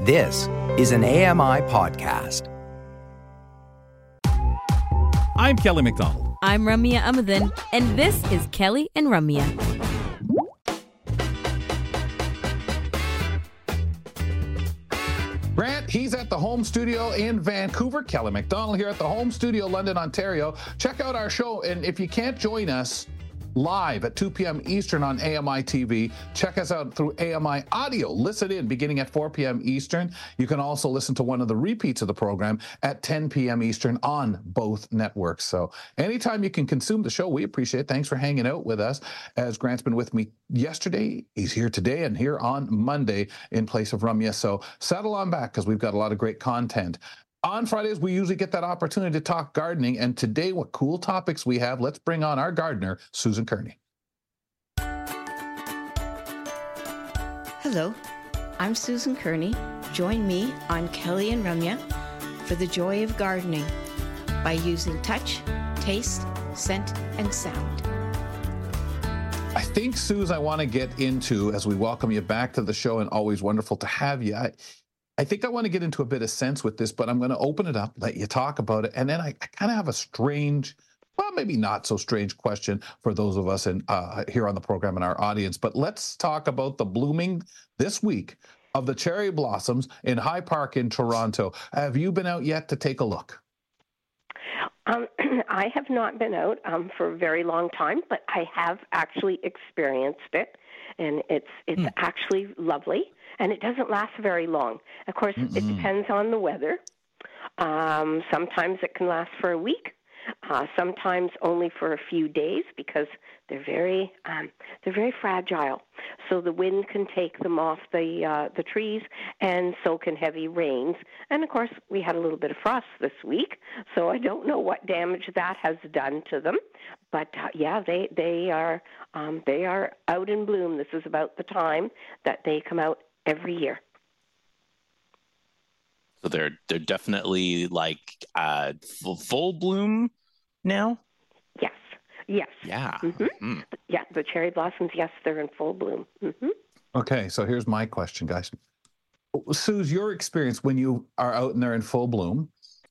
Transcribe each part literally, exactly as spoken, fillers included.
This is an A M I podcast. I'm Kelly McDonald. I'm Ramya Amadin, and this is Kelly and Ramya. Grant, he's at the home studio in Vancouver. Kelly McDonald here at the home studio, London, Ontario. Check out our show, and if you can't join us live at two p.m. Eastern on A M I T V, check us out through A M I Audio. Listen in beginning at four p.m. Eastern. You can also listen to one of the repeats of the program at ten p.m. Eastern on both networks. So anytime you can consume the show, we appreciate it. Thanks for hanging out with us. As Grant's been with me yesterday, he's here today and here on Monday in place of Ramya. So settle on back because we've got a lot of great content. On Fridays, we usually get that opportunity to talk gardening, and today, what cool topics we have. Let's bring on our gardener, Susan Kearney. Hello, I'm Susan Kearney. Join me on Kelly and Ramya for the joy of gardening by using touch, taste, scent, and sound. I think, Suze, I want to get into, as we welcome you back to the show, and always wonderful to have you. I, I think I want to get into a bit of sense with this, but I'm going to open it up, let you talk about it, and then I, I kind of have a strange, well, maybe not so strange question for those of us in uh, here on the program and our audience. But let's talk about the blooming this week of the cherry blossoms in High Park in Toronto. Have you been out yet to take a look? Um, I have not been out um, for a very long time, but I have actually experienced it, and it's it's mm. actually lovely. And it doesn't last very long. Of course, Mm-mm. it depends on the weather. Um, sometimes it can last for a week. Uh, sometimes only for a few days because they're very um, they're very fragile. So the wind can take them off the uh, the trees, and so can heavy rains. And of course, we had a little bit of frost this week, so I don't know what damage that has done to them. But uh, yeah, they they are um, they are out in bloom. This is about the time that they come out every year. So they're they're definitely like uh, full, full bloom now? Yes. Yes. Yeah. Mm-hmm. Mm-hmm. Yeah, the cherry blossoms, yes, they're in full bloom. Mm-hmm. Okay, so here's my question, guys. Suze, your experience when you are out and they're in full bloom,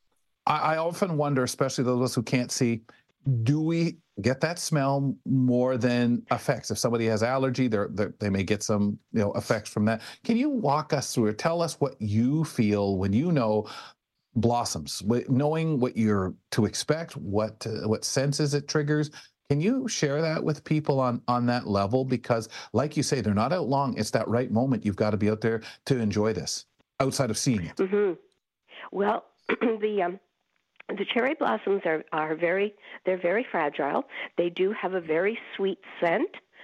I, I often wonder, especially those of us who can't see, do we get that smell more than effects? If somebody has allergy, they're, they're, they may get some you know effects from that. Can you walk us through it? Tell us what you feel when you know blossoms, knowing what you're to expect, what uh, what senses it triggers. Can you share that with people on, on that level? Because like you say, they're not out long. It's that right moment. You've got to be out there to enjoy this outside of seeing it. Mm-hmm. Well, the... Um... The cherry blossoms are, are very, they're very fragile. They do have a very sweet scent.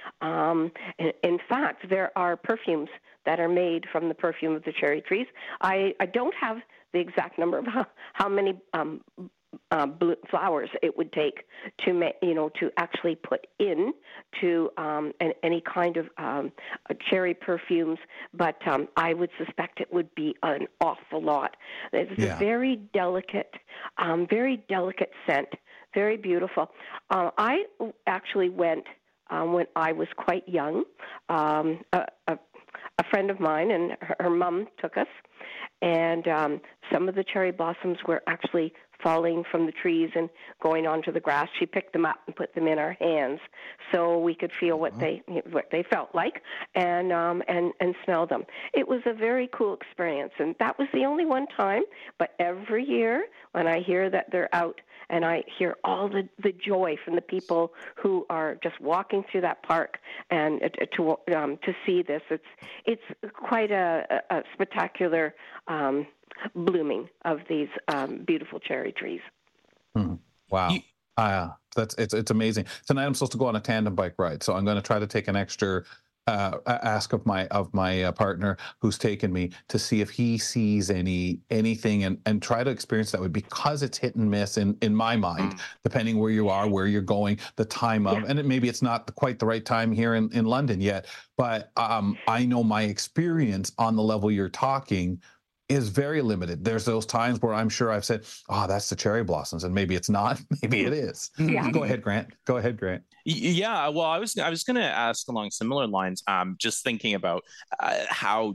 Um, in, in fact, there are perfumes that are made from the perfume of the cherry trees. I, I don't have the exact number of how, how many um, uh, blue flowers it would take to make, you know, to actually put in to um, an, any kind of um, uh, cherry perfumes, but um, I would suspect it would be an awful lot. It's yeah. a very delicate, um, very delicate scent, very beautiful. Uh, I actually went um, when I was quite young. Um, a, a, a friend of mine and her, her mom took us, and um, some of the cherry blossoms were actually falling from the trees and going onto the grass. She picked them up and put them in our hands so we could feel what they what they felt like and um, and and smell them. It was a very cool experience, and that was the only one time. But every year when I hear that they're out and I hear all the, the joy from the people who are just walking through that park and uh, to um, to see this, it's it's quite a, a spectacular um, blooming of these um, beautiful cherry trees. Hmm. Wow. You, uh, that's it's it's amazing. Tonight I'm supposed to go on a tandem bike ride, so I'm going to try to take an extra uh, ask of my of my uh, partner who's taken me to see if he sees any anything and, and try to experience that way, because it's hit and miss in, in my mind, mm. depending where you are, where you're going, the time of, yeah. and it, maybe it's not quite the right time here in, in London yet, but um, I know my experience on the level you're talking is very limited. There's those times where I'm sure I've said, oh, that's the cherry blossoms, and maybe it's not, maybe it is. Yeah. Go ahead, Grant. Go ahead, Grant. Yeah, well, I was I was going to ask along similar lines, um, just thinking about uh, how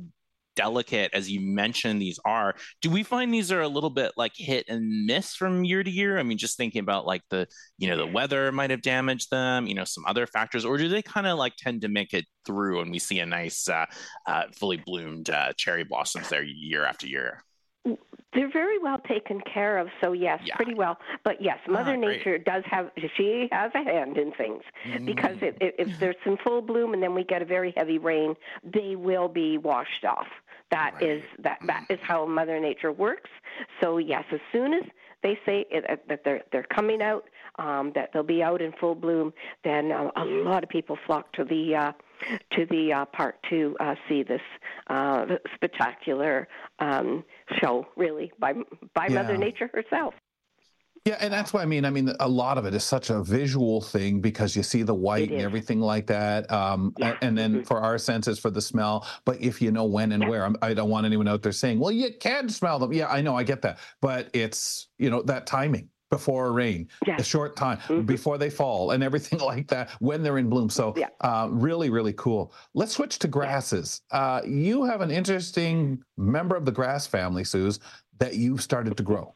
delicate as you mentioned these are, do we find these are a little bit like hit and miss from year to year? I mean, just thinking about like the, you know, the weather might have damaged them, you know, some other factors, or do they kind of like tend to make it through and we see a nice uh, uh, fully bloomed uh, cherry blossoms there year after year? They're very well taken care of, so yes, yeah. pretty well. But yes, Mother ah, Nature does have, she has a hand in things, mm. because if, if there's some full bloom and then we get a very heavy rain, they will be washed off. That right. is that that is how Mother Nature works. So yes, as soon as they say it, that they're they're coming out, um, that they'll be out in full bloom, then uh, a lot of people flock to the uh, to the uh, park to uh, see this uh, spectacular um, show, really by by yeah. Mother Nature herself. Yeah, and that's what I mean. I mean, a lot of it is such a visual thing because you see the white and everything like that. Um, yeah. And then mm-hmm. for our senses, for the smell. But if you know when and yeah. where, I'm, I don't want anyone out there saying, well, you can smell them. Yeah, I know, I get that. But it's, you know, that timing before rain, yeah. a short time, mm-hmm. before they fall and everything like that, when they're in bloom. So yeah. uh, really, really cool. Let's switch to grasses. Uh, you have an interesting member of the grass family, Suze, that you started to grow.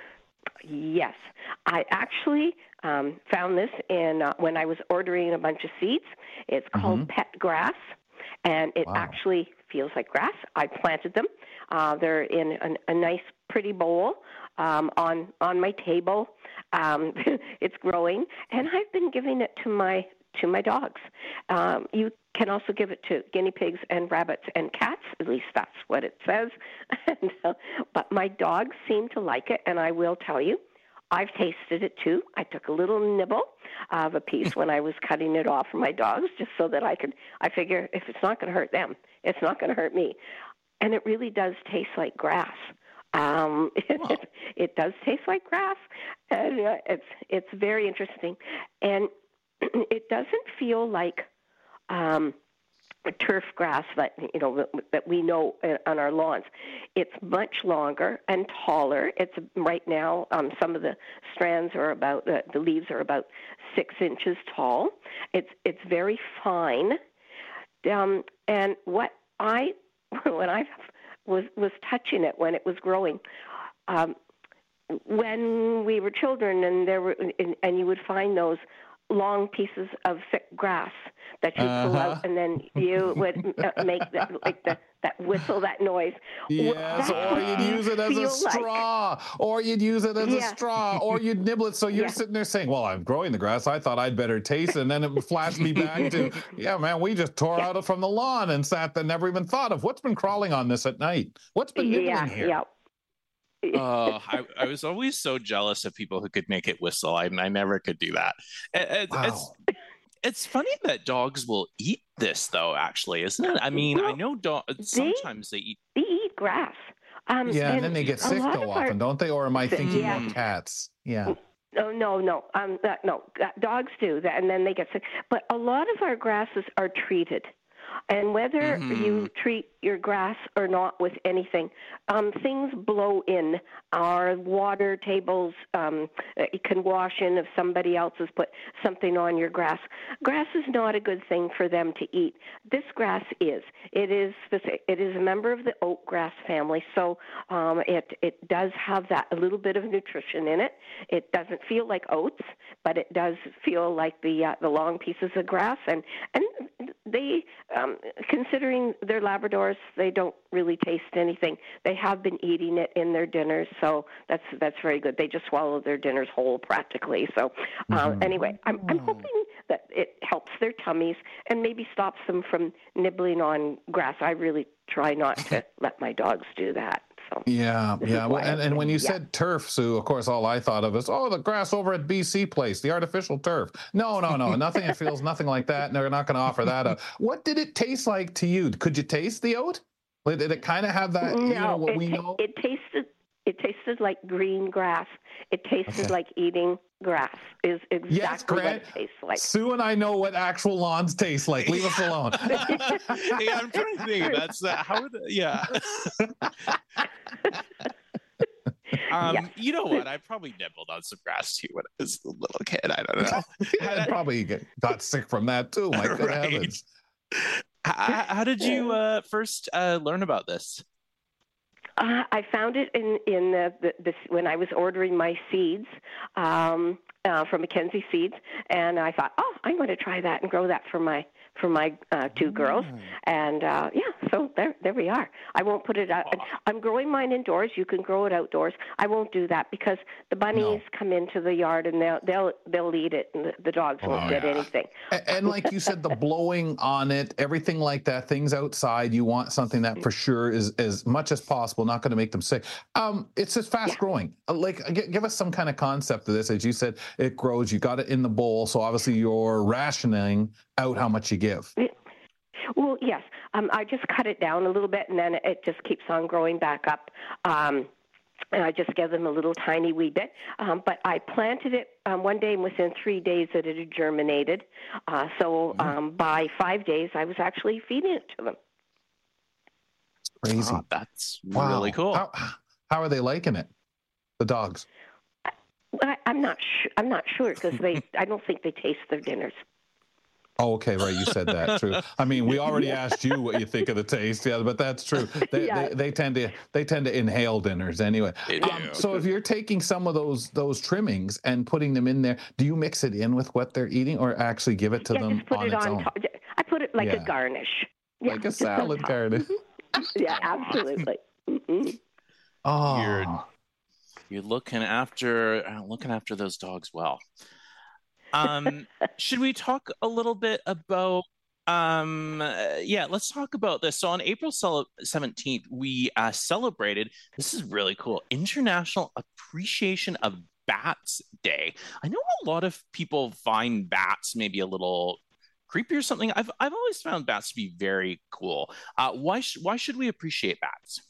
Yes, I actually um, found this in uh, when I was ordering a bunch of seeds. It's called mm-hmm. pet grass, and it wow. actually feels like grass. I planted them. Uh, they're in an, a nice, pretty bowl um, on on my table. Um, it's growing, and I've been giving it to my to my dogs. Um, you can also give it to guinea pigs and rabbits and cats. At least that's what it says. and, uh, but my dogs seem to like it, and I will tell you, I've tasted it too. I took a little nibble of a piece when I was cutting it off for my dogs, just so that I could, I figure if it's not going to hurt them, it's not going to hurt me. And it really does taste like grass. Um, it, wow. it, it does taste like grass, and uh, it's it's very interesting. And it doesn't feel like um, turf grass that you know that we know on our lawns. It's much longer and taller. It's right now. Um, some of the strands are about uh, the leaves are about six inches tall. It's it's very fine. Um, and what I when I was was touching it when it was growing. Um, when we were children, and there were, and, and you would find those long pieces of thick grass that you uh-huh. pull out, and then you would uh, make that, like the, that whistle, that noise. Yes, that or you'd use it as a straw, like. or you'd use it as yeah. a straw, or you'd nibble it. So you're yeah. sitting there saying, well, I'm growing the grass. I thought I'd better taste it. And then it flashed me back to, yeah, man, we just tore yeah. out from the lawn and sat there, never even thought of what's been crawling on this at night. What's been nibbling yeah, here? Yeah. uh, I, I was always so jealous of people who could make it whistle. I, I never could do that. It, it, wow. It's it's funny that dogs will eat this, though. Actually, isn't it? I mean, well, I know dogs sometimes they eat. They eat grass. Um, yeah, and, and then they get sick so often, our, don't they? Or am I thinking yeah. of cats? Yeah. No, no, no. Um, that, no, that, dogs do that, and then they get sick. But a lot of our grasses are treated. And whether mm-hmm. you treat your grass or not with anything, um, things blow in. Our water tables, um, it can wash in if somebody else has put something on your grass. Grass is not a good thing for them to eat. This grass is. It is specific. It is a member of the oat grass family, so um, it it does have that a little bit of nutrition in it. It doesn't feel like oats, but it does feel like the uh, the long pieces of grass, and and they. Um, considering they're Labradors, they don't really taste anything. They have been eating it in their dinners, so that's that's very good. They just swallow their dinners whole practically. So uh, mm-hmm. anyway, I'm, I'm hoping that it helps their tummies and maybe stops them from nibbling on grass. I really try not to let my dogs do that. So yeah, yeah. Well, and, and when you yeah. said turf, Sue, of course, all I thought of is, oh, the grass over at B C Place, the artificial turf. No, no, no, nothing. It feels nothing like that. And they're not going to offer that up. What did it taste like to you? Could you taste the oat? Did it kind of have that? No, you know, what it, we know. It tasted. It tasted like green grass. It tasted okay. like eating grass. Is exactly yes, Grant, what it tastes like. Sue and I know what actual lawns taste like. Leave us alone. Yeah, I'm trying to think. That's uh, how would yeah. Um, yeah. You know what? I probably nibbled on some grass too when I was a little kid. I don't know. I probably get, got sick from that too. My good right. heavens. How, how did you uh, first uh, learn about this? Uh, I found it in in the, the, the when I was ordering my seeds um, uh, from Mackenzie Seeds, and I thought, oh, I'm going to try that and grow that for my for my uh, two girls, and uh, yeah, so there there we are. I won't put it out. I'm growing mine indoors. You can grow it outdoors. I won't do that because the bunnies no. come into the yard and they'll they'll they'll eat it, and the, the dogs won't oh, get yeah. anything. And, and like you said, the blowing on it, everything like that, things outside. You want something that for sure is as much as possible not going to make them sick. Um, it's just fast yeah. growing. Like, g- give us some kind of concept of this. As you said, it grows. You got it in the bowl, so obviously you're rationing out how much you give. Well, yes. Um, I just cut it down a little bit, and then it just keeps on growing back up. Um, and I just give them a little tiny wee bit. Um, but I planted it um, one day, and within three days that it had germinated. Uh, so um, by five days, I was actually feeding it to them. Crazy. Oh, that's wow. really cool. How, how are they liking it, the dogs? I, I'm not. Sh- I'm not sure because they. I don't think they taste their dinners. Oh, okay, right. You said that. True. I mean, we already asked you what you think of the taste. Yeah, but that's true. They, yeah. they, they tend to they tend to inhale dinners anyway. Um, so if you're taking some of those those trimmings and putting them in there, do you mix it in with what they're eating, or actually give it to yeah, them just put on it its on own? Top. I put it like yeah. a garnish. Yeah, like a salad garnish. Yeah, absolutely. Mm-hmm. Oh, you're, you're looking after uh, looking after those dogs well. Um, should we talk a little bit about, um, uh, yeah, let's talk about this. So on April seventeenth, we uh, celebrated, this is really cool, International Appreciation of Bats Day. I know a lot of people find bats maybe a little creepy or something. I've I've always found bats to be very cool. Uh, why, sh- why should we appreciate bats?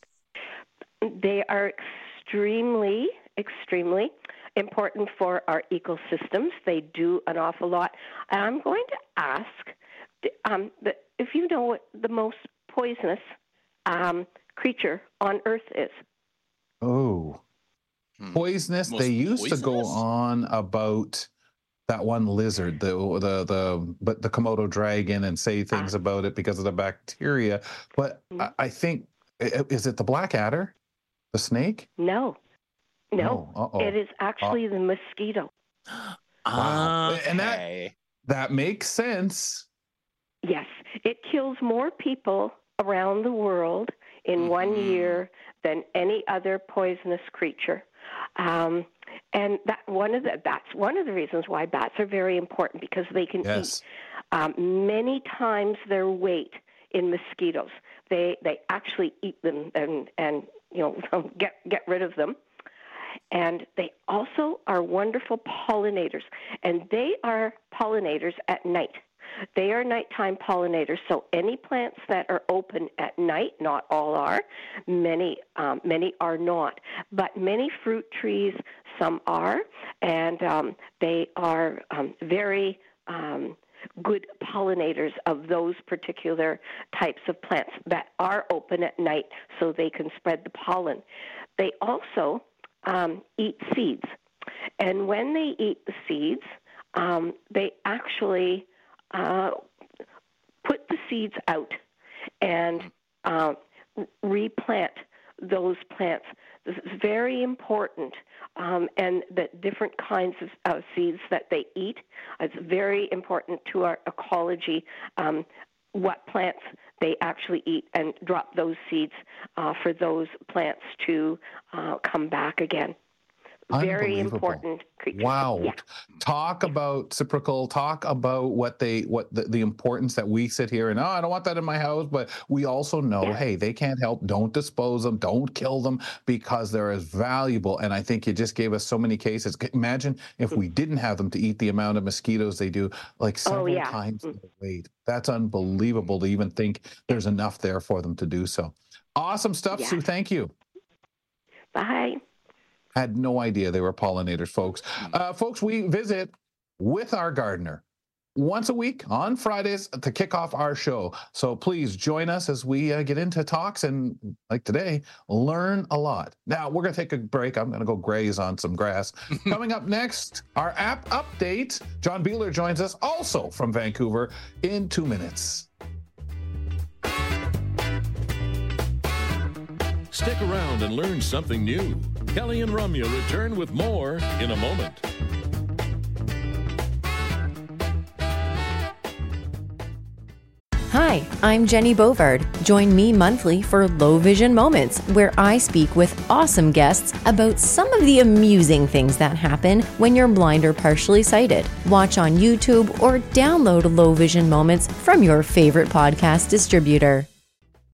They are extremely, extremely important for our ecosystems. They do an awful lot. And I'm going to ask um, the, if you know what the most poisonous um, creature on Earth is. Oh, hmm. poisonous. Most they used poisonous? to go on about that one lizard, the the the but the Komodo dragon, and say things uh, about it because of the bacteria. But mm-hmm. I, I think, is it the black adder, the snake? No. No, oh, it is actually uh, the mosquito. Wow. Okay. And that that makes sense. Yes, it kills more people around the world in mm-hmm. one year than any other poisonous creature. Um, and that one of the that's one of the reasons why bats are very important, because they can yes. eat um, many times their weight in mosquitoes. They they actually eat them and and you know get get rid of them. And they also are wonderful pollinators, and they are pollinators at night. They are nighttime pollinators, so any plants that are open at night, not all are, many um, many are not, but many fruit trees, some are, and um, they are um, very um, good pollinators of those particular types of plants that are open at night so they can spread the pollen. They also Um, eat seeds. And when they eat the seeds, um, they actually uh, put the seeds out and uh, replant those plants. This is very important. Um, and the different kinds of uh, seeds that they eat, it's very important to our ecology. Um, what plants they actually eat, and drop those seeds uh, for those plants to uh, come back again. Very important creature. Wow. Yeah. Talk about reciprocal, talk about what they what the, the importance that we sit here and, oh, I don't want that in my house, but we also know, yeah. hey, they can't help, don't dispose them, don't kill them, because they're as valuable. And I think you just gave us so many cases. Imagine if we didn't have them to eat the amount of mosquitoes they do, like several oh, yeah. times mm. their weight. That's unbelievable to even think there's enough there for them to do so. Awesome stuff, yeah. Sue. Thank you. Bye. Had no idea they were pollinators, folks. Uh, folks, we visit with our gardener once a week on Fridays to kick off our show. So please join us as we uh, get into talks and, like today, learn a lot. Now, we're going to take a break. I'm going to go graze on some grass. Coming up next, our app update. John Beeler joins us also from Vancouver in two minutes. Stick around and learn something new. Kelly and Ramya return with more in a moment. Hi, I'm Jenny Bovard. Join me monthly for Low Vision Moments, where I speak with awesome guests about some of the amusing things that happen when you're blind or partially sighted. Watch on YouTube or download Low Vision Moments from your favorite podcast distributor.